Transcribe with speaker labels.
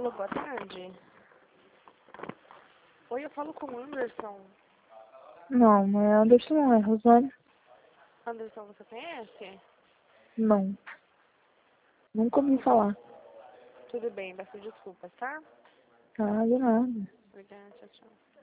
Speaker 1: Alô, boa tarde. Oi, eu falo com o Anderson.
Speaker 2: Não, não é Anderson, não, é Rosane.
Speaker 1: Anderson, você conhece?
Speaker 2: Não. Nunca ouvi falar.
Speaker 1: Tudo bem, peço desculpas, tá?
Speaker 2: Ah, de nada.
Speaker 1: Obrigada, tchau, tchau.